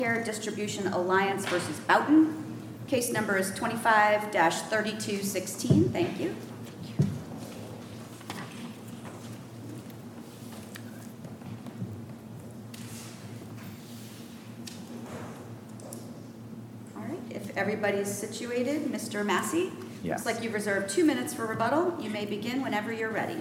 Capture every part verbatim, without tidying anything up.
Care Distribution Alliance versus Boughton. Case number is twenty-five dash thirty-two sixteen. Thank you. All right, if everybody's situated, Mister Massey. Yes. Looks like you've reserved two minutes for rebuttal. You may begin whenever you're ready.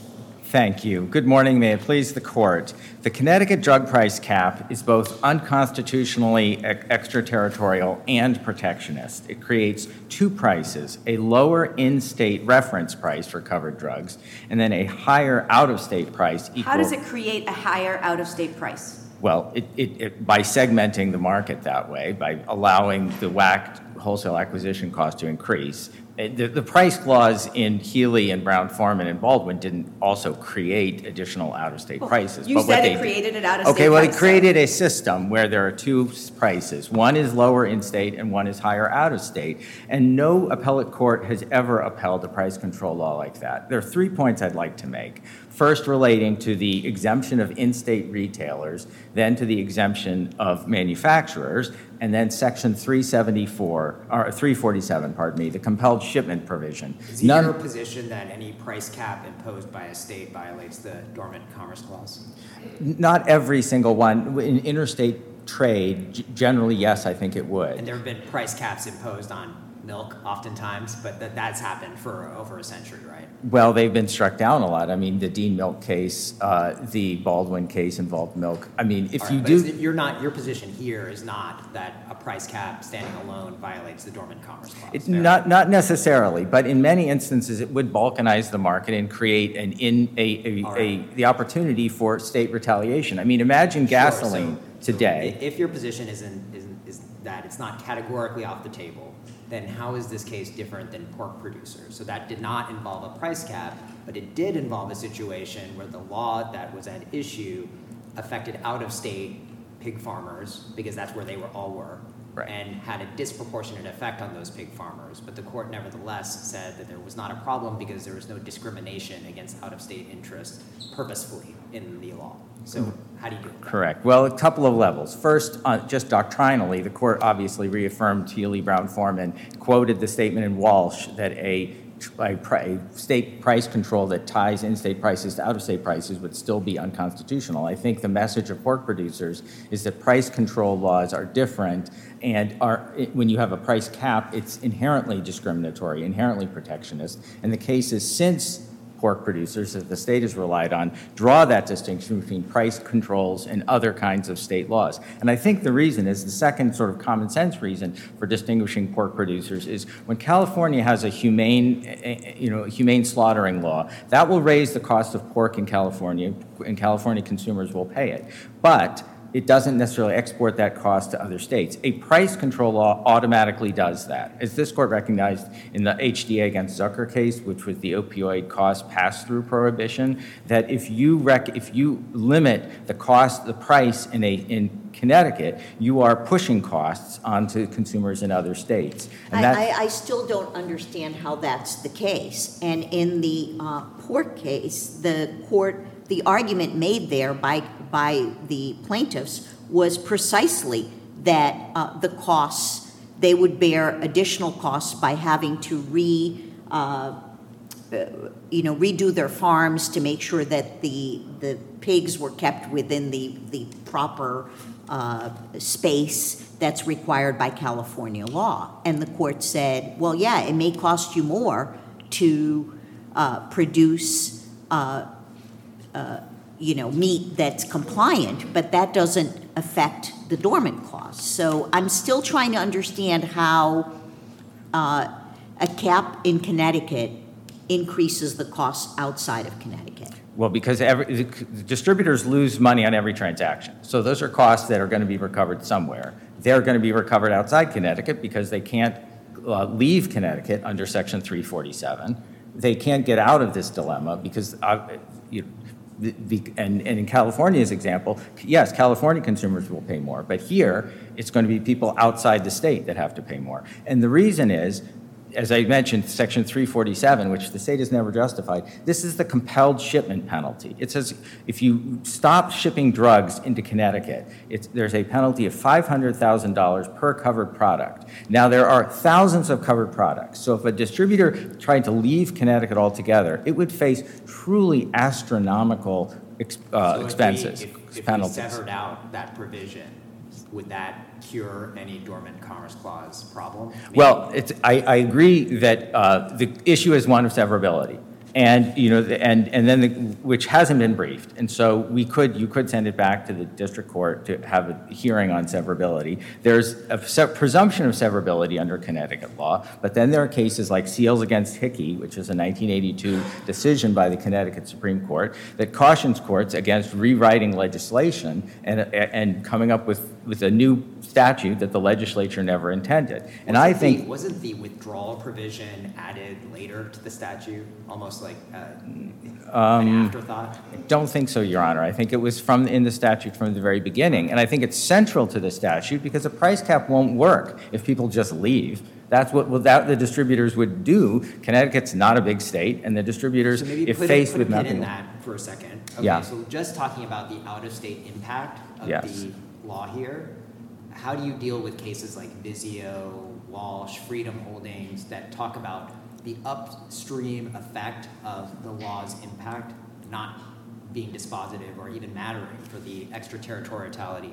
Thank you. Good morning. May it please the court. The Connecticut drug price cap is both unconstitutionally ex- extraterritorial and protectionist. It creates two prices, a lower in-state reference price for covered drugs, and then a higher out-of-state price. Equal, How does it create a higher out-of-state price? Well, it, it, it, by segmenting the market that way, by allowing the W A C wholesale acquisition cost to increase. The, the price clause in Healy and Brown-Forman and Baldwin didn't also create additional out-of-state well, prices. You but said what it they created did, an out-of-state Okay, well, price, it created so. a system where there are two prices. One is lower in-state and one is higher out-of-state. And no appellate court has ever upheld a price control law like that. There are three points I'd like to make. First, relating to the exemption of in-state retailers, then to the exemption of manufacturers, and then Section three seventy-four, or three forty-seven, pardon me, the compelled shipment provision. Is it None, your position that any price cap imposed by a state violates the Dormant Commerce Clause? Not every single one. In interstate trade, g- generally, yes, I think it would. And there have been price caps imposed on milk oftentimes, but that, that's happened for over a century, right? Well, they've been struck down a lot. I mean, the Dean Milk case, uh, the Baldwin case involved milk. I mean, if All you right, do... but is it- you're not, your position here is not that a price cap standing alone violates the Dormant Commerce Clause. It's fair? not not necessarily, but in many instances, it would balkanize the market and create an in a, a, All a right. the opportunity for state retaliation. I mean, imagine Sure, gasoline so- so today. i- If your position isn't, isn't, is that it's not categorically off the table, then how is this case different than pork producers? So that did not involve a price cap, but it did involve a situation where the law that was at issue affected out-of-state pig farmers, because that's where they were all were, Right. and had a disproportionate effect on those pig farmers. But the court nevertheless said that there was not a problem because there was no discrimination against out-of-state interests purposefully in the law. So how do you do it? Correct. Well, a couple of levels. First, uh, just doctrinally, the court obviously reaffirmed Healy, Brown-Forman, quoted the statement in Walsh that a, a, pri- a state price control that ties in-state prices to out-of-state prices would still be unconstitutional. I think the message of pork producers is that price control laws are different, and are when you have a price cap, it's inherently discriminatory, inherently protectionist. And the cases since pork producers that the state has relied on draw that distinction between price controls and other kinds of state laws. And I think the reason is the second sort of common sense reason for distinguishing pork producers is when California has a humane, you know, humane slaughtering law, that will raise the cost of pork in California, and California consumers will pay it. But it doesn't necessarily export that cost to other states. A price control law automatically does that. As this court recognized in the H D A against Zucker case, which was the opioid cost pass-through prohibition, that if you rec- if you limit the cost, the price in a in Connecticut, you are pushing costs onto consumers in other states. And I, I, I still don't understand how that's the case. And in the uh, pork case, the court, the argument made there by by the plaintiffs was precisely that uh, the costs, they would bear additional costs by having to re, uh, uh, you know, redo their farms to make sure that the the pigs were kept within the the proper uh, space that's required by California law. And the court said, well, yeah, it may cost you more to uh, produce uh, uh, you know, meat that's compliant, but that doesn't affect the dormant clause. So I'm still trying to understand how uh, a cap in Connecticut increases the costs outside of Connecticut. Well, because every, the distributors lose money on every transaction. So those are costs that are going to be recovered somewhere. They're going to be recovered outside Connecticut because they can't uh, leave Connecticut under Section three forty-seven. They can't get out of this dilemma because, uh, you know, The, the, and, and in California's example, yes, California consumers will pay more, but here it's going to be people outside the state that have to pay more. And the reason is, as I mentioned, Section three forty-seven, which the state has never justified, this is the compelled shipment penalty. It says if you stop shipping drugs into Connecticut, it's, there's a penalty of five hundred thousand dollars per covered product. Now, there are thousands of covered products. So if a distributor tried to leave Connecticut altogether, it would face truly astronomical ex, uh, So if we- expenses, if- if penalties. we severed out that provision, would that cure any dormant commerce clause problem? Well, it's, I, I agree that uh, the issue is one of severability. And, you know, the- and, and then, the, which hasn't been briefed. And so we could, you could send it back to the district court to have a hearing on severability. There's a se- presumption of severability under Connecticut law, but then there are cases like Seals against Hickey, which is a nineteen eighty-two decision by the Connecticut Supreme Court that cautions courts against rewriting legislation and, and coming up with, with a new statute that the legislature never intended. And I Wasn't the- think... Wasn't the withdrawal provision added later to the statute, almost like uh, an Um, afterthought? I don't think so, Your Honor. I think it was from in the statute from the very beginning. And I think it's central to the statute because a price cap won't work if people just leave. That's what without the distributors would do. Connecticut's not a big state, and the distributors, So maybe if put, faced a, put with a pin nothing... in that for a second. Okay, Yeah. so just talking about the out-of-state impact of Yes. the law here, how do you deal with cases like Vizio, Walsh, Freedom Holdings that talk about the upstream effect of the law's impact not being dispositive or even mattering for the extraterritoriality,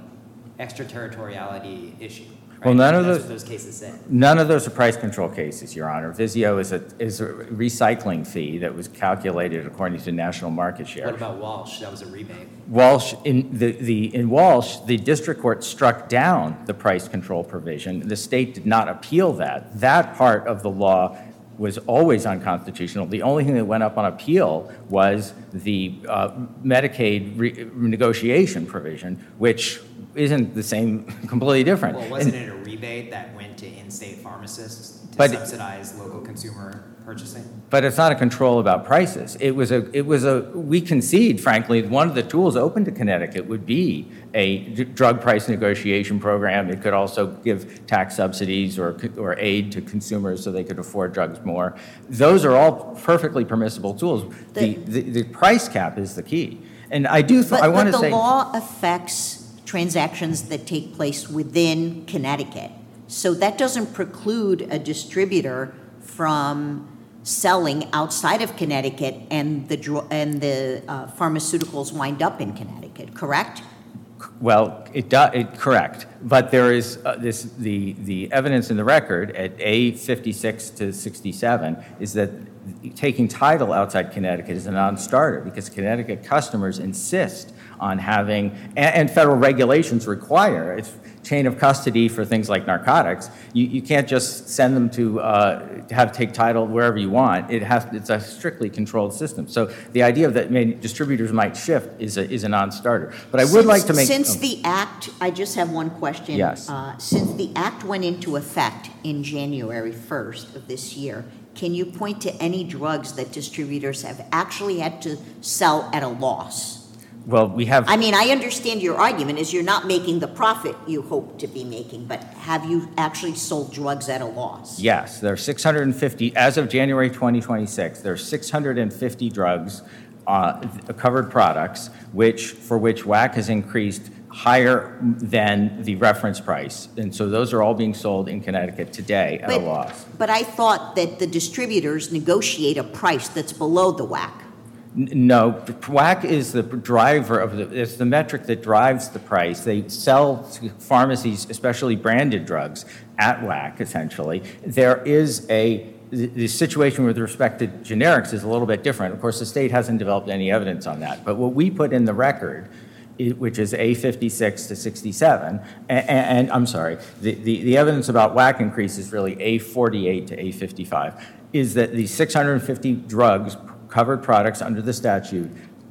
extraterritoriality issue? Right? Well, none of That's those- what those cases say. None of those are price control cases, Your Honor. Vizio is a, is a recycling fee that was calculated according to national market share. What about Walsh? That was a rebate. Walsh, in the, the, in Walsh, the district court struck down the price control provision. The state did not appeal that. That part of the law was always unconstitutional. The only thing that went up on appeal was the uh, Medicaid re- negotiation provision, which isn't the same, completely different. Well, wasn't And- it a rebate that went to in-state pharmacists to But- subsidize local consumer purchasing? But it's not a control about prices. It was a, it was a, we concede, frankly, one of the tools open to Connecticut would be a d- drug price negotiation program. It could also give tax subsidies or, c- or aid to consumers so they could afford drugs more. Those are all perfectly permissible tools. The, the, the price cap is the key. And I do, th- But, I want but to the say. law affects transactions that take place within Connecticut. So that doesn't preclude a distributor from selling outside of Connecticut and the, dr- and the uh, pharmaceuticals wind up in Connecticut, correct? Well, it does, it, correct. But there is uh, this, the, the evidence in the record at A fifty-six to sixty-seven is that taking title outside Connecticut is a non-starter because Connecticut customers insist on having, and, and federal regulations require, it's chain of custody for things like narcotics. You, you can't just send them to uh, have take title wherever you want. It has, it's a strictly controlled system. So the idea that maybe distributors might shift is a, is a non-starter. But I would Since- like to make... Since oh. the act, I just have one question. Yes. Uh, Since the act went into effect in January first of this year, can you point to any drugs that distributors have actually had to sell at a loss? Well, we have... I mean, I understand your argument is you're not making the profit you hope to be making, but have you actually sold drugs at a loss? Yes, there are six hundred fifty, as of January twenty twenty-six, there are six hundred fifty drugs, uh, covered products, which, for which W A C has increased higher than the reference price. And so those are all being sold in Connecticut today at a But- loss. But I thought that the distributors negotiate a price that's below the W A C. N- No, W A C is the driver of the, it's the metric that drives the price. They sell to pharmacies, especially branded drugs, at W A C, essentially. There is a, the the situation with respect to generics is a little bit different. Of course, the state hasn't developed any evidence on that. But what we put in the record, i- which is A fifty-six to sixty-seven, and, and I'm sorry, the, the, the evidence about W A C increase is really A forty-eight to A fifty-five, is that the six hundred fifty drugs, covered products under the statute,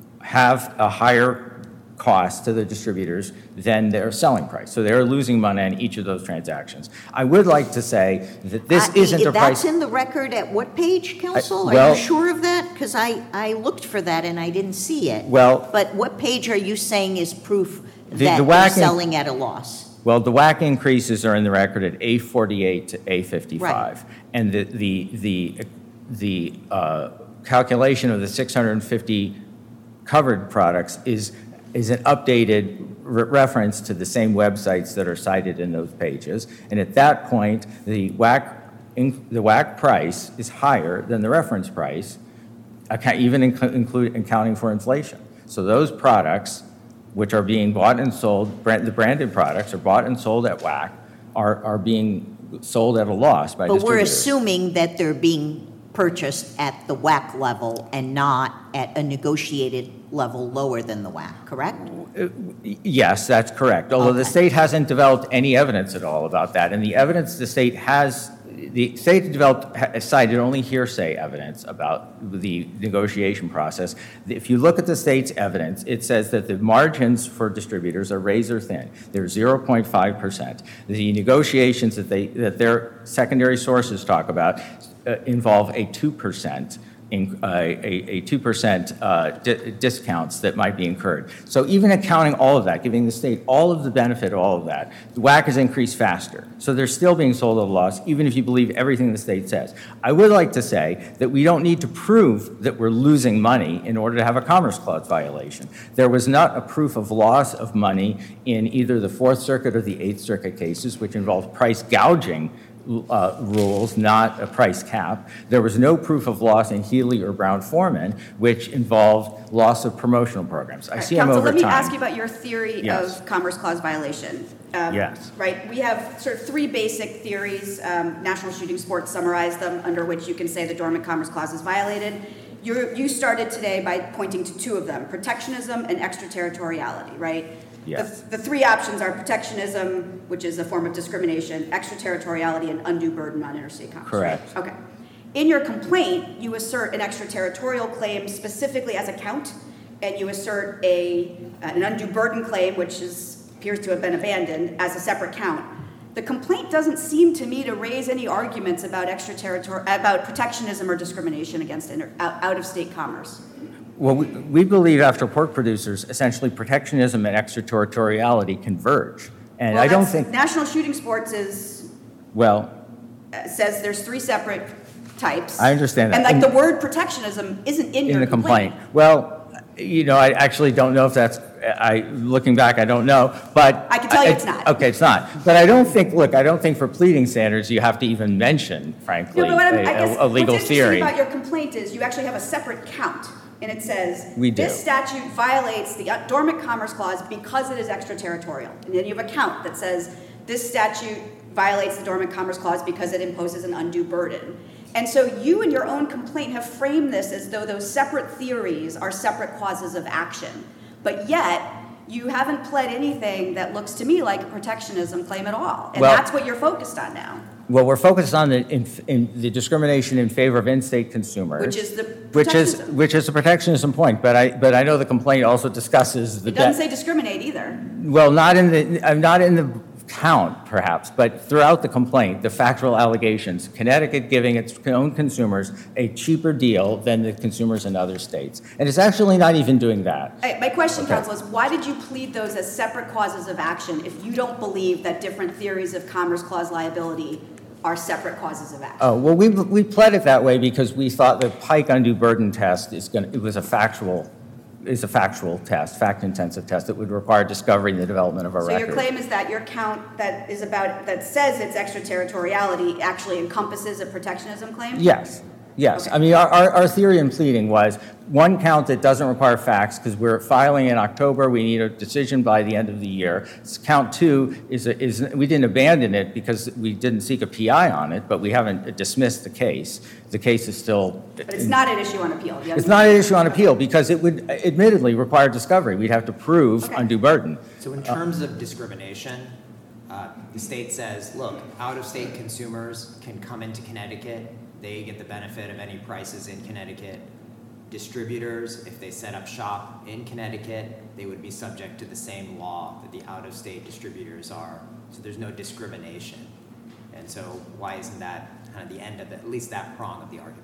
have a higher cost to the distributors than their selling price. So they're losing money on each of those transactions. I would like to say that this Uh, isn't a That's price... in the record at what page, counsel? Are well- you sure of that? Because I, I looked for that and I didn't see it. Well- But what page are you saying is proof The- that the they're W A C selling at a loss? Well, the W A C increases are in the record at A forty-eight to A fifty-five. Right. And the, the, the, the uh, calculation of the six hundred fifty covered products is, is an updated re- reference to the same websites that are cited in those pages. And at that point, the W A C, in, the W A C price is higher than the reference price, acca- even inc- include, accounting for inflation. So those products, which are being bought and sold, brand, the branded products are bought and sold at W A C, are, are being sold at a loss by But we're distributors. assuming that they're being purchased at the W A C level and not at a negotiated level lower than the W A C, correct? Yes, that's correct, although the Okay. state hasn't developed any evidence at all about that. And the evidence the state has, the state developed, ha- cited only hearsay evidence about the negotiation process. If you look at the state's evidence, it says that the margins for distributors are razor thin. They're zero point five percent. The negotiations that they, that their secondary sources talk about uh, involve a two percent in, uh, a, a two percent uh, di- discounts that might be incurred. So even accounting all of that, giving the state all of the benefit of all of that, the W A C has increased faster. So they're still being sold at a loss, even if you believe everything the state says. I would like to say that we don't need to prove that we're losing money in order to have a Commerce Clause violation. There was not a proof of loss of money in either the Fourth Circuit or the Eighth Circuit cases, which involved price gouging Uh, rules, not a price cap. There was no proof of loss in Healy or Brown-Forman, which involved loss of promotional programs. I All right, see I'm Counsel, over let me time. ask you about your theory Yes. of Commerce Clause violation. Um, Yes. Right, we have sort of three basic theories. Um, National Shooting Sports summarized them, under which you can say the Dormant Commerce Clause is violated. You you started today by pointing to two of them, protectionism and extraterritoriality, right? Yes. The, the three options are protectionism, which is a form of discrimination, extraterritoriality, and undue burden on interstate commerce. right? Correct. Okay. In your complaint, you assert an extraterritorial claim specifically as a count, and you assert a an undue burden claim, which is appears to have been abandoned, as a separate count. The complaint doesn't seem to me to raise any arguments about extraterritorial, about protectionism or discrimination against inter, out, out-of-state commerce. Well, we, we believe after pork producers, essentially protectionism and extraterritoriality converge. And Well, I don't that's- think, National Shooting Sports is well, uh, says there's three separate types. I understand that. And like And- the word protectionism isn't in, in your the complaint. Well, you know, I actually don't know if that's, I, looking back, I don't know, but. I can tell you it's not. Okay, it's not. But I don't think, look, I don't think for pleading standards, you have to even mention, frankly, No, but what I'm, I a, guess a- a legal what's theory. interesting about your complaint is you actually have a separate count, and it says We do. this statute violates the Dormant Commerce Clause because it is extraterritorial, and then you have a count that says this statute violates the Dormant Commerce Clause because it imposes an undue burden. And so you in your own complaint have framed this as though those separate theories are separate causes of action, but yet you haven't pled anything that looks to me like a protectionism claim at all, and Well- that's what you're focused on now. Well, we're focused on the, in, in the discrimination in favor of in-state consumers. Which is the Which is, protectionism. which is a protectionism point, but I, but I know the complaint also discusses the. It doesn't de- say discriminate either. Well, not in the, uh, not in the count, perhaps, but throughout the complaint, the factual allegations, Connecticut giving its own consumers a cheaper deal than the consumers in other states. And it's actually not even doing that. Hey, my question, Okay. counsel, is why did you plead those as separate causes of action if you don't believe that different theories of Commerce Clause liability are separate causes of action? Oh, well, we, we pled it that way because we thought the Pike undue burden test is going to, it was a factual, is a factual test, fact-intensive test that would require discovery and the development of a So record. your claim is that your count that is about, that says it's extraterritoriality actually encompasses a protectionism claim? Yes, yes. Okay. I mean, our, our, our theory in pleading was one count that doesn't require facts because we're filing in October, we need a decision by the end of the year. Count two is, a, is we didn't abandon it because we didn't seek a P I on it, but we haven't dismissed the case. The case is still. But it's not an issue on appeal. You It's haven't- not an issue on appeal because it would admittedly require discovery. We'd have to prove Okay. undue burden. So in terms of discrimination, uh, the state says, look, out-of-state consumers can come into Connecticut. They get the benefit of any prices in Connecticut. Distributors, if they set up shop in Connecticut, they would be subject to the same law that the out-of-state distributors are. So there's no discrimination. And so why isn't that kind of the end of it, at least that prong of the argument?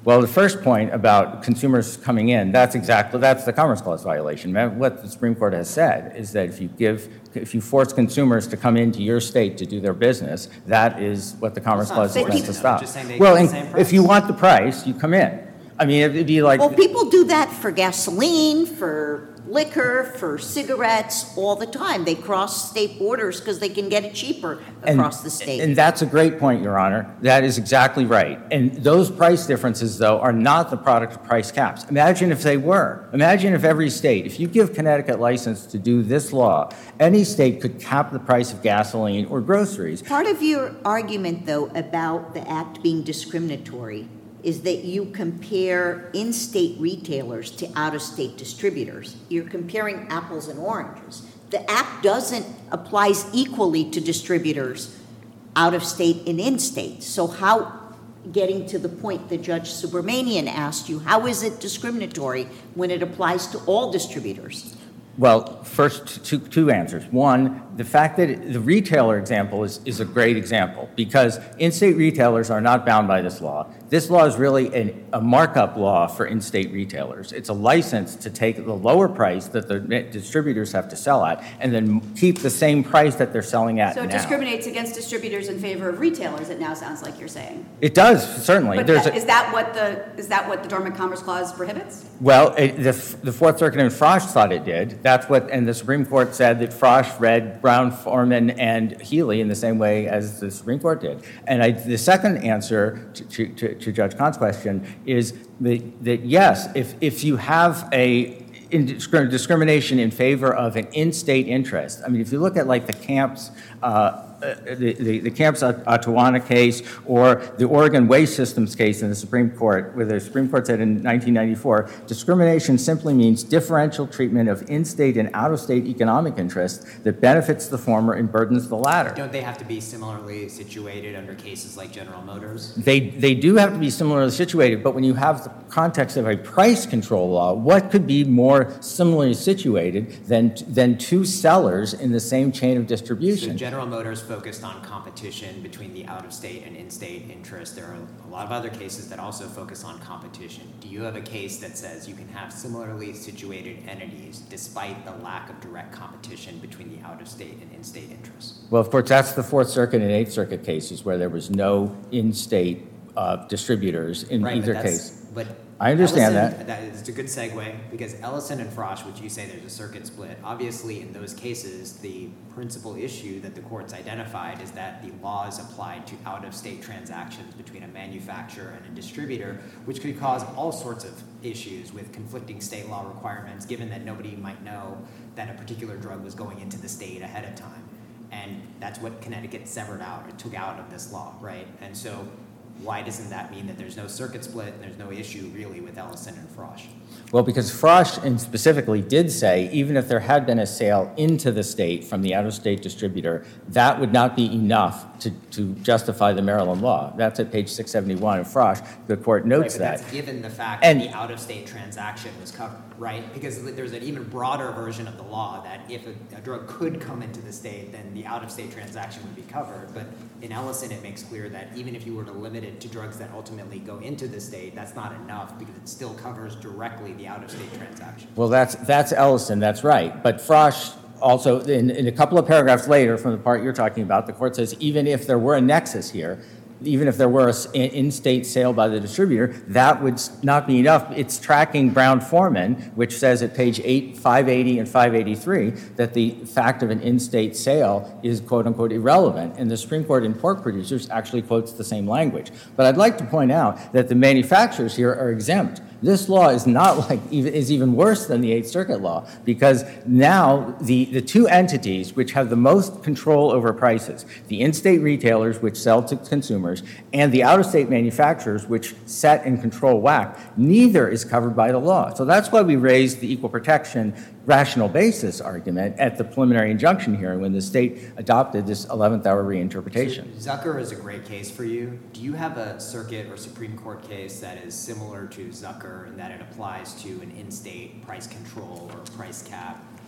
Well, the first point about consumers coming in, that's exactly, that's the Commerce Clause violation. What the Supreme Court has said is that if you give, if you force consumers to come into your state to do their business, that is what the Commerce Well, it's Clause not is meant to forcing them, stop. just saying they Well, get the and same if price. you want the price, you come in. I mean, it'd be like. Well, people do that for gasoline, for liquor, for cigarettes, all the time. They cross state borders because they can get it cheaper And- across the state. And that's a great point, Your Honor. That is exactly right. And those price differences, though, are not the product of price caps. Imagine if they were. Imagine if every state, if you give Connecticut license to do this law, any state could cap the price of gasoline or groceries. Part of your argument, though, about the act being discriminatory is that you compare in-state retailers to out-of-state distributors. You're comparing apples and oranges. The act doesn't applies equally to distributors out-of-state and in-state. So how, getting to the point that Judge Subramanian asked you, how is it discriminatory when it applies to all distributors? Well, first, two, two answers. One, the fact that it, the retailer example is, is a great example because in-state retailers are not bound by this law. This law is really an, a markup law for in-state retailers. It's a license to take the lower price that the distributors have to sell at and then keep the same price that they're selling at So it now. discriminates against distributors in favor of retailers, it now sounds like you're saying. It does, certainly. But There's that- a- is that what the, is that what the Dormant Commerce Clause prohibits? Well, it, the, the Fourth Circuit in Frosch thought it did. That's what, and the Supreme Court said that Frosch read Brown, Foreman, and Healy in the same way as the Supreme Court did. And I, the second answer to, to, to, to Judge Kahn's question is that, that yes, if, if you have a indiscrim- discrimination in favor of an in-state interest, I mean, if you look at like the camps, uh, Uh, the, the, the Camps Ottawana case or the Oregon Waste Systems case in the Supreme Court, where the Supreme Court said in nineteen ninety-four, discrimination simply means differential treatment of in-state and out-of-state economic interests that benefits the former and burdens the latter. Don't they have to be similarly situated under cases like General Motors? They, they do have to be similarly situated, but when you have the context of a price control law, what could be more similarly situated than, than two sellers in the same chain of So distribution? General Motors focused on competition between the out-of-state and in-state interests. There are a lot of other cases that also focus on competition. Do you have a case that says you can have similarly situated entities despite the lack of direct competition between the out-of-state and in-state interests? Well, of course, that's the Fourth Circuit and Eighth Circuit cases where there was no in-state uh, distributors in Right, either but that's- case. But I understand Ellison- that. That is a good segue because Ellison and Frosch, which you say there's a circuit split, obviously in those cases, the principal issue that the courts identified is that the law is applied to out-of-state transactions between a manufacturer and a distributor, which could cause all sorts of issues with conflicting state law requirements, given that nobody might know that a particular drug was going into the state ahead of time. And that's what Connecticut severed out or took out of this law, right? And so why doesn't that mean that there's no circuit split and there's no issue really with Ellison and Frosch? Well, because Frosch and specifically did say, even if there had been a sale into the state from the out-of-state distributor, that would not be enough to, to justify the Maryland law. That's at page six seventy-one of Frosch. The court Right, notes but that. that's given the fact And- that the out-of-state transaction was covered, right? Because there's an even broader version of the law that if a, a drug could come into the state, then the out-of-state transaction would be covered. But in Ellison, it makes clear that even if you were to limit it to drugs that ultimately go into the state, that's not enough because it still covers directly the out-of-state transaction. Well, that's, that's Ellison, that's right. But Frosch also, in, in a couple of paragraphs later from the part you're talking about, the court says even if there were a nexus here, even if there were an in-state sale by the distributor, that would not be enough. It's tracking Brown-Forman, which says at page eight, five eighty and five eighty-three that the fact of an in-state sale is quote-unquote irrelevant. And the Supreme Court in Pork Producers actually quotes the same language. But I'd like to point out that the manufacturers here are exempt. This law is not like, is even worse than the Eighth Circuit law because now the, the two entities which have the most control over prices, the in-state retailers which sell to consumers and the out-of-state manufacturers which set and control W A C, neither is covered by the law. So that's why we raised the equal protection rational basis argument at the preliminary injunction hearing when the state adopted this eleventh hour reinterpretation. So Zucker is a great case for you. Do you have a circuit or Supreme Court case that is similar to Zucker in that it applies to an in-state price control or price cap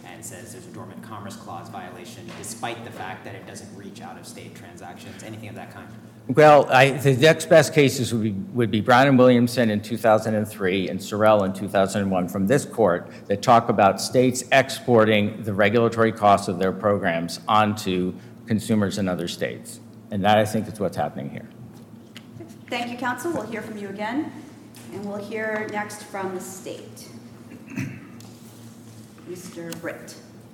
and says there's a dormant commerce clause violation despite the fact that it doesn't reach out-of-state transactions, anything of that kind? Well, I, the next best cases would be, would be Brown and Williamson in two thousand three and Sorrell in two thousand one from this court that talk about states exporting the regulatory costs of their programs onto consumers in other states. And that, I think, is what's happening here. Thank you, counsel. We'll hear from you again. And we'll hear next from the state. Mister Britt.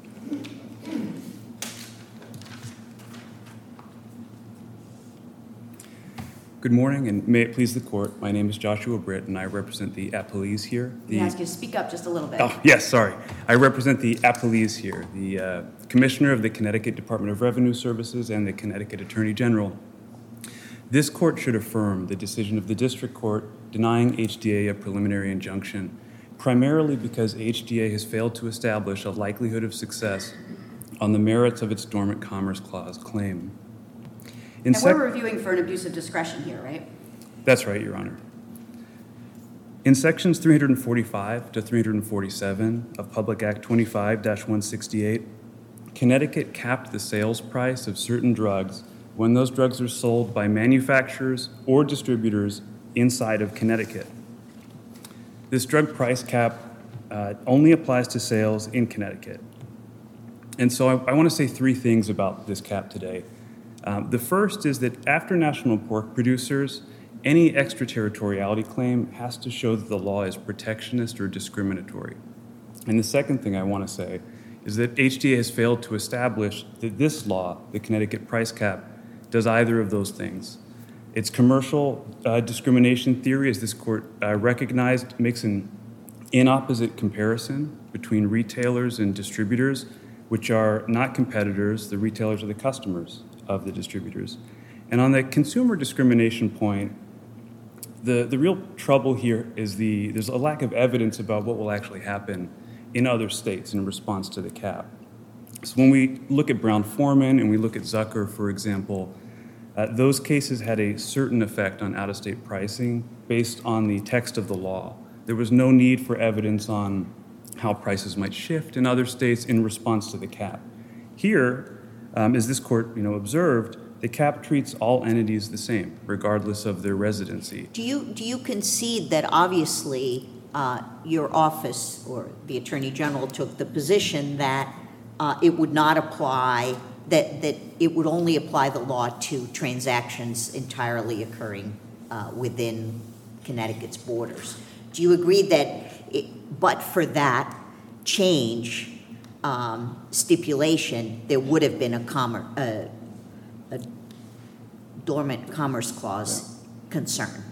Good morning, and may it please the court. My name is Joshua Britt, and I represent the appellees here. We The, ask you to speak up just a little bit. oh, yes, sorry. I represent the appellees here, the uh, Commissioner of the Connecticut Department of Revenue Services and the Connecticut Attorney General. This court should affirm the decision of the district court denying H D A a preliminary injunction, primarily because H D A has failed to establish a likelihood of success on the merits of its Dormant Commerce Clause claim. In And sec- we're reviewing for an abuse of discretion here, right? That's right, Your Honor. In sections three forty-five to three forty-seven of Public Act twenty-five one sixty-eight, Connecticut capped the sales price of certain drugs when those drugs are sold by manufacturers or distributors inside of Connecticut. This drug price cap uh, only applies to sales in Connecticut. And so I, I want to say three things about this cap today. Um, the first is that after national pork producers, any extraterritoriality claim has to show that the law is protectionist or discriminatory. And the second thing I want to say is that H D A has failed to establish that this law, the Connecticut price cap, does either of those things. Its commercial uh, discrimination theory, as this court uh, recognized, makes an inopposite comparison between retailers and distributors, which are not competitors. The retailers are the customers of the distributors. And on the consumer discrimination point, the, the real trouble here is the there's a lack of evidence about what will actually happen in other states in response to the cap. So when we look at Brown-Forman and we look at Zucker, for example, uh, those cases had a certain effect on out-of-state pricing based on the text of the law. There was no need for evidence on how prices might shift in other states in response to the cap. Here, Um, as this court, you know, observed, the cap treats all entities the same, regardless of their residency. Do you, do you concede that obviously uh, your office or the Attorney General took the position that uh, it would not apply, that, that it would only apply the law to transactions entirely occurring uh, within Connecticut's borders? Do you agree that, it, but for that change, Um, stipulation, there would have been a, commer- a, a dormant commerce clause concern?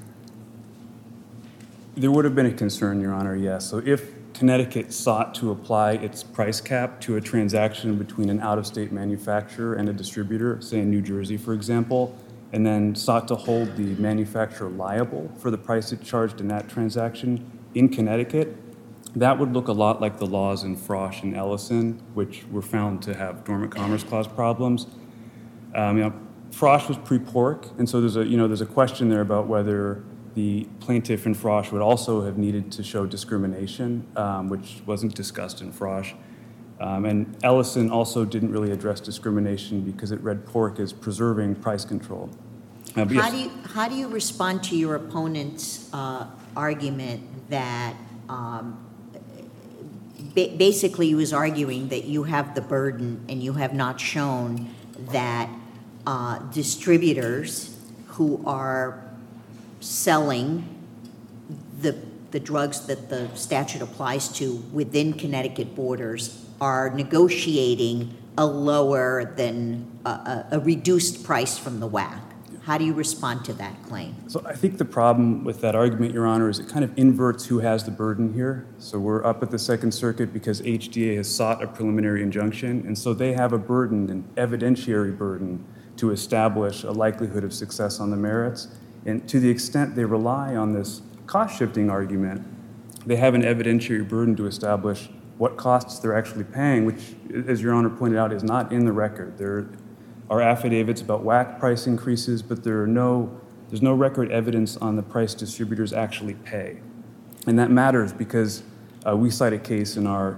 There would have been a concern, Your Honor, yes. So if Connecticut sought to apply its price cap to a transaction between an out-of-state manufacturer and a distributor, say in New Jersey, for example, and then sought to hold the manufacturer liable for the price it charged in that transaction in Connecticut, that would look a lot like the laws in Frosch and Ellison, which were found to have dormant commerce clause problems. Um, you know, Frosch was pre-pork, and so there's a you know there's a question there about whether the plaintiff in Frosch would also have needed to show discrimination, um, which wasn't discussed in Frosch. Um, and Ellison also didn't really address discrimination because it read pork as preserving price control. Uh, but How yes. do you, how do you respond to your opponent's uh, argument that um, ba- basically he was arguing that you have the burden and you have not shown that uh, distributors who are selling the, the drugs that the statute applies to within Connecticut borders are negotiating a lower than, a, a, a reduced price from the W A C. How do you respond to that claim? So I think the problem with that argument, Your Honor, is it kind of inverts who has the burden here. So we're up at the Second Circuit because H D A has sought a preliminary injunction, and so they have a burden, an evidentiary burden, to establish a likelihood of success on the merits. And to the extent they rely on this cost-shifting argument, they have an evidentiary burden to establish what costs they're actually paying, which, as Your Honor pointed out, is not in the record. There are affidavits about W A C price increases, but there are no, there's no record evidence on the price distributors actually pay. And that matters because uh, we cite a case in our kind of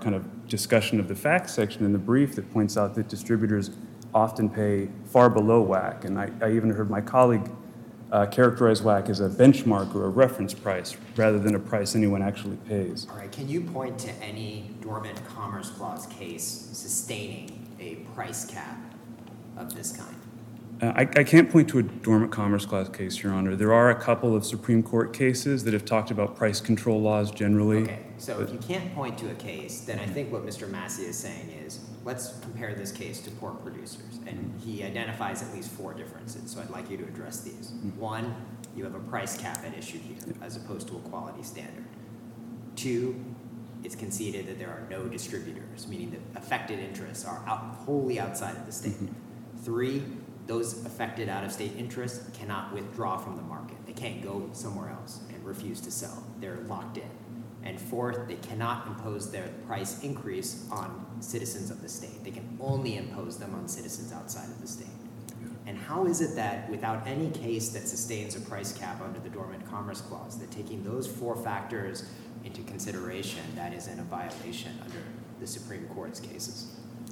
discussion of the facts section in the brief that points out that distributors often pay far below W A C. And I, I even heard my colleague uh, characterize W A C as a benchmark or a reference price rather than a price anyone actually pays. All right, can you point to any dormant commerce clause case sustaining a price cap of this kind? Uh, I, I can't point to a dormant commerce clause case, Your Honor. There are a couple of Supreme Court cases that have talked about price control laws generally. Okay, so if you can't point to a case, then I think what Mister Massey is saying is, let's compare this case to pork producers. And he identifies at least four differences, so I'd like you to address these. One, you have a price cap at issue here, as opposed to a quality standard. Two, it's conceded that there are no distributors, meaning that affected interests are out, wholly outside of the state. Three, those affected out-of-state interests cannot withdraw from the market. They can't go somewhere else and refuse to sell. They're locked in. And fourth, they cannot impose their price increase on citizens of the state. They can only impose them on citizens outside of the state. And how is it that without any case that sustains a price cap under the Dormant Commerce Clause, that taking those four factors into consideration, that is in a violation under the Supreme Court's cases?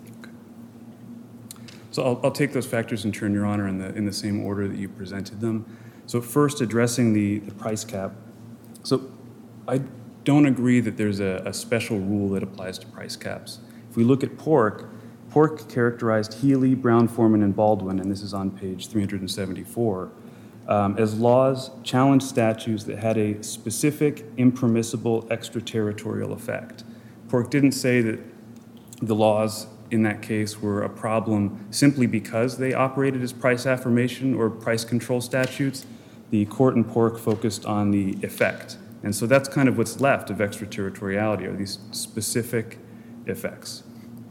So I'll, I'll take those factors in turn, Your Honor, in the, in the same order that you presented them. So first, addressing the, the price cap. So I don't agree that there's a, a special rule that applies to price caps. If we look at pork, pork characterized Healy, Brown-Forman, and Baldwin, and this is on page three hundred seventy-four, um, as laws challenged statutes that had a specific impermissible extraterritorial effect. Pork didn't say that the laws in that case were a problem simply because they operated as price affirmation or price control statutes. The court in pork focused on the effect. And so that's kind of what's left of extraterritoriality, are these specific effects.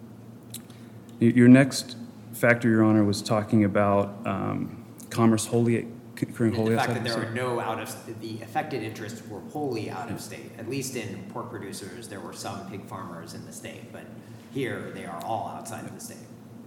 Your next factor, Your Honor, was talking about um, commerce wholly occurring wholly the fact outside that the there state. are no out of, the affected interests were wholly out of state. At least in pork producers, there were some pig farmers in the state, but here they are all outside of the state.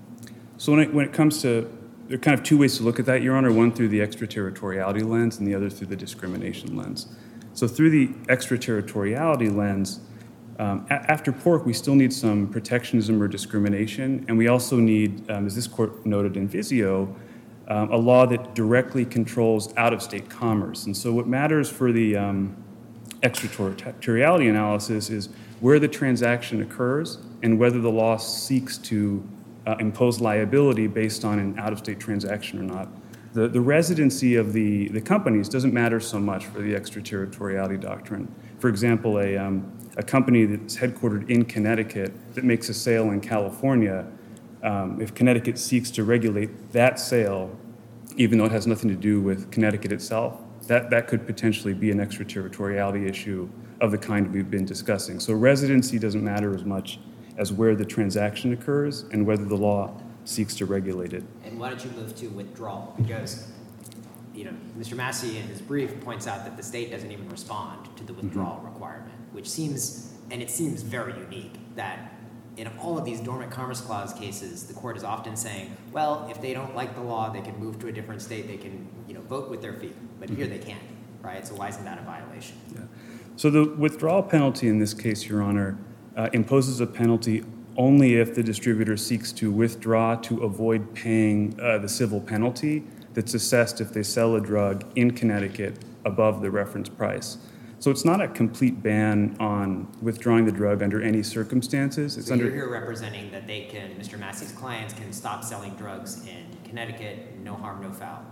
So when it, when it comes to, there are kind of two ways to look at that, Your Honor, one through the extraterritoriality lens and the other through the discrimination lens. So through the extraterritoriality lens, um, a- after pork, we still need some protectionism or discrimination, and we also need, um, as this court noted in Vizio, um, a law that directly controls out-of-state commerce. And so what matters for the um, extraterritoriality analysis is where the transaction occurs and whether the law seeks to uh, impose liability based on an out-of-state transaction or not. The, the residency of the, the companies doesn't matter so much for the extraterritoriality doctrine. For example, a, um, a company that's headquartered in Connecticut that makes a sale in California, um, if Connecticut seeks to regulate that sale, even though it has nothing to do with Connecticut itself, that, that could potentially be an extraterritoriality issue of the kind we've been discussing. So residency doesn't matter as much as where the transaction occurs and whether the law seeks to regulate it. And why don't you move to withdrawal? Because, you know, Mister Massey in his brief points out that the state doesn't even respond to the withdrawal mm-hmm. requirement, which seems, and it seems very unique, that in all of these Dormant Commerce Clause cases, the court is often saying, well, if they don't like the law, they can move to a different state, they can, you know, vote with their feet. But mm-hmm. here they can't, right? So why isn't that a violation? Yeah. So the withdrawal penalty in this case, Your Honor, uh, imposes a penalty only if the distributor seeks to withdraw to avoid paying uh, the civil penalty that's assessed if they sell a drug in Connecticut above the reference price. So it's not a complete ban on withdrawing the drug under any circumstances. It's so under, you're here representing that they can, Mister Massey's clients can stop selling drugs in Connecticut, no harm, no foul.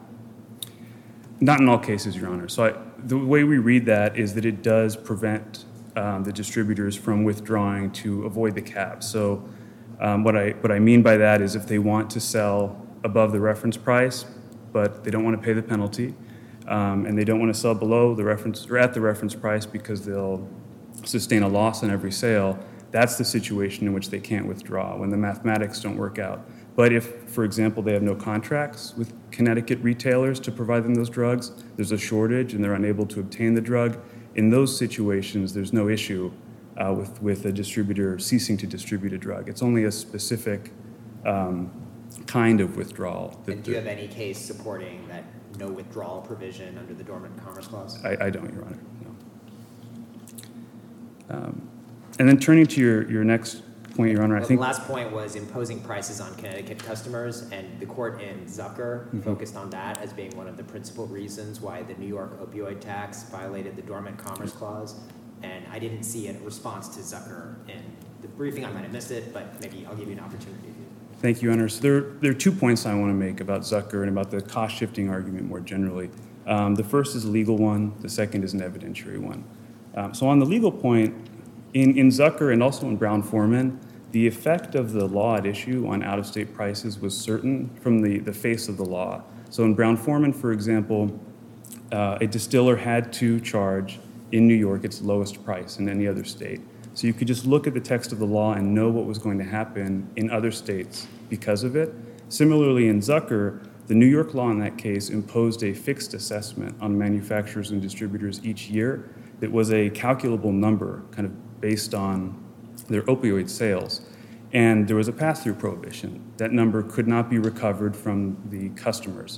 Not in all cases, Your Honor. So I, the way we read that is that it does prevent um, the distributors from withdrawing to avoid the cap. So um, what I what I mean by that is if they want to sell above the reference price, but they don't want to pay the penalty, um, and they don't want to sell below the reference or at the reference price because they'll sustain a loss on every sale, that's the situation in which they can't withdraw, when the mathematics don't work out. But if, for example, they have no contracts with Connecticut retailers to provide them those drugs, there's a shortage and they're unable to obtain the drug, in those situations, there's no issue uh, with, with a distributor ceasing to distribute a drug. It's only a specific um, kind of withdrawal. That and do you have any case supporting that no withdrawal provision under the Dormant Commerce Clause? I, I don't, Your Honor, no. Um, and then turning to your, your next point, Your Honor. I Well, think the last point was imposing prices on Connecticut customers, and the court in Zucker Mm-hmm. focused on that as being one of the principal reasons why the New York opioid tax violated the Dormant Commerce Clause. And I didn't see a response to Zucker in the briefing. I might have missed it, but maybe I'll give you an opportunity to. Thank you, Your Honor. So there, there are two points I want to make about Zucker and about the cost-shifting argument more generally. Um, the first is a legal one. The second is an evidentiary one. Um, so on the legal point, in, in Zucker and also in Brown-Forman, the effect of the law at issue on out-of-state prices was certain from the, the face of the law. So in Brown-Forman, for example, uh, a distiller had to charge in New York its lowest price in any other state. So you could just look at the text of the law and know what was going to happen in other states because of it. Similarly, in Zucker, the New York law in that case imposed a fixed assessment on manufacturers and distributors each year that was a calculable number, kind of based on their opioid sales. And there was a pass-through prohibition. That number could not be recovered from the customers.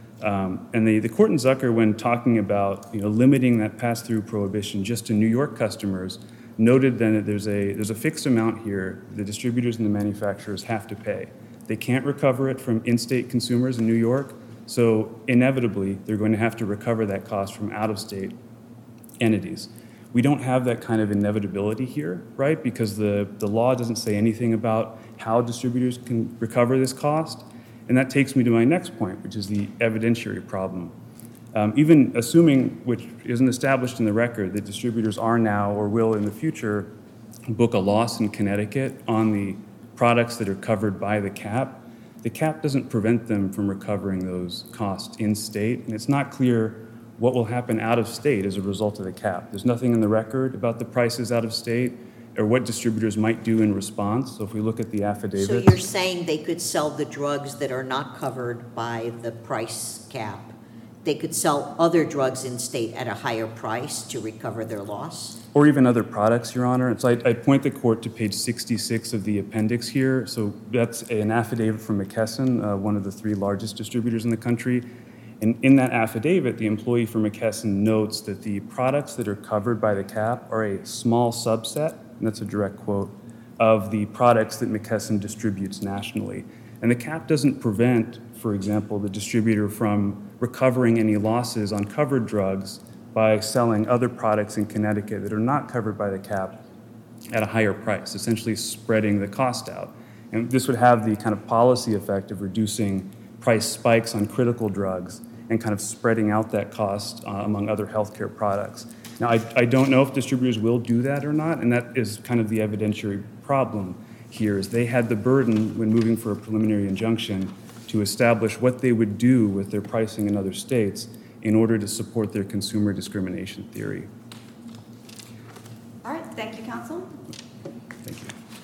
Um, and the, the court in Zucker, when talking about you know, limiting that pass-through prohibition just to New York customers, noted then that there's a, there's a fixed amount here the distributors and the manufacturers have to pay. They can't recover it from in-state consumers in New York, so inevitably they're going to have to recover that cost from out-of-state entities. We don't have that kind of inevitability here, right? Because the, the law doesn't say anything about how distributors can recover this cost. And that takes me to my next point, which is the evidentiary problem. Um, even assuming, which isn't established in the record, that distributors are now or will in the future book a loss in Connecticut on the products that are covered by the cap, the cap doesn't prevent them from recovering those costs in state, and it's not clear what will happen out of state as a result of the cap. There's nothing in the record about the prices out of state or what distributors might do in response. So if we look at the affidavit. So you're saying they could sell the drugs that are not covered by the price cap? They could sell other drugs in state at a higher price to recover their loss? Or even other products, Your Honor. And so I, I point the court to page sixty-six of the appendix here. So that's an affidavit from McKesson, uh, one of the three largest distributors in the country. And in that affidavit, the employee from McKesson notes that the products that are covered by the cap are a small subset, and that's a direct quote, of the products that McKesson distributes nationally. And the cap doesn't prevent, for example, the distributor from recovering any losses on covered drugs by selling other products in Connecticut that are not covered by the cap at a higher price, essentially spreading the cost out. And this would have the kind of policy effect of reducing price spikes on critical drugs and kind of spreading out that cost uh, among other healthcare products. Now, I, I don't know if distributors will do that or not, and that is kind of the evidentiary problem here, is they had the burden when moving for a preliminary injunction to establish what they would do with their pricing in other states in order to support their consumer discrimination theory. All right, thank you, counsel. Thank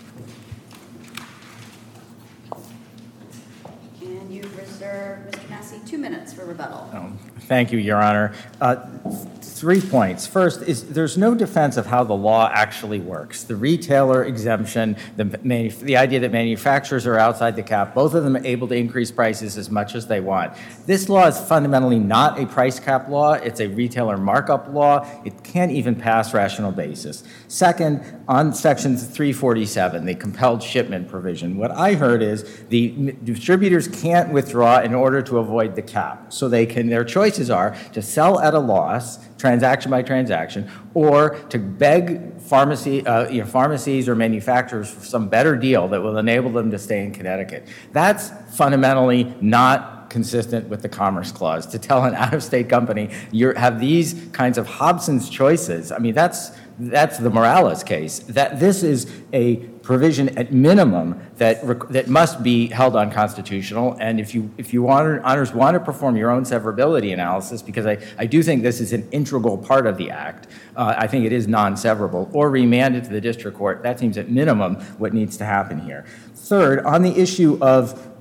you. And you've reserved, Mister Massey, two minutes for rebuttal. Um, Thank you, Your Honor. Uh, Three points. First is there's no defense of how the law actually works. The retailer exemption, the, manuf- the idea that manufacturers are outside the cap, both of them are able to increase prices as much as they want. This law is fundamentally not a price cap law. It's a retailer markup law. It can't even pass rational basis. Second, on Section three forty-seven, the compelled shipment provision, what I heard is the distributors can't withdraw in order to avoid the cap. So they can, their choices are to sell at a loss, transaction by transaction, or to beg pharmacy, uh, you know, pharmacies or manufacturers for some better deal that will enable them to stay in Connecticut. That's fundamentally not consistent with the Commerce Clause. To tell an out-of-state company you have these kinds of Hobson's choices, I mean, that's that's the Morales case. That this is a provision at minimum that rec- that must be held unconstitutional. And if you if you want, honors want to perform your own severability analysis, because I, I do think this is an integral part of the act, uh, I think it is non-severable, or remand it to the district court. That seems at minimum what needs to happen here. Third, on the issue of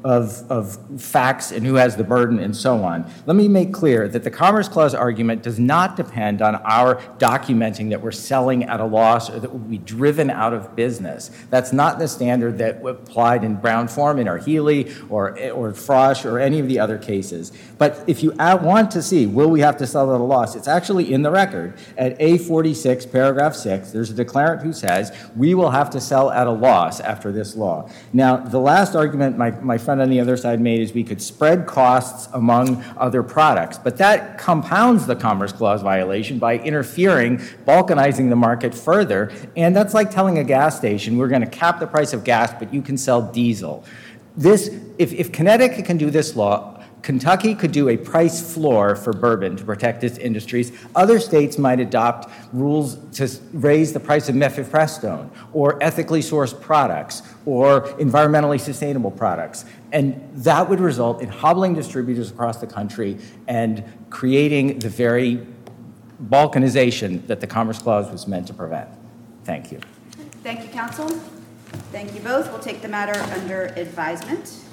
of, of facts and who has the burden and so on. Let me make clear that the Commerce Clause argument does not depend on our documenting that we're selling at a loss or that we'll be driven out of business. That's not the standard that applied in Brown-Forman or Healy or, or Frosch or any of the other cases. But if you want to see, will we have to sell at a loss, it's actually in the record. At A forty-six, paragraph six, there's a declarant who says, we will have to sell at a loss after this law. Now, the last argument my, my friend on the other side made is we could spread costs among other products, but that compounds the Commerce Clause violation by interfering, balkanizing the market further, and that's like telling a gas station, we're going to cap the price of gas, but you can sell diesel. This, if, if Connecticut can do this law, Kentucky could do a price floor for bourbon to protect its industries. Other states might adopt rules to raise the price of mifepristone or ethically sourced products or environmentally sustainable products. And that would result in hobbling distributors across the country and creating the very balkanization that the Commerce Clause was meant to prevent. Thank you. Thank you, counsel. Thank you both. We'll take the matter under advisement.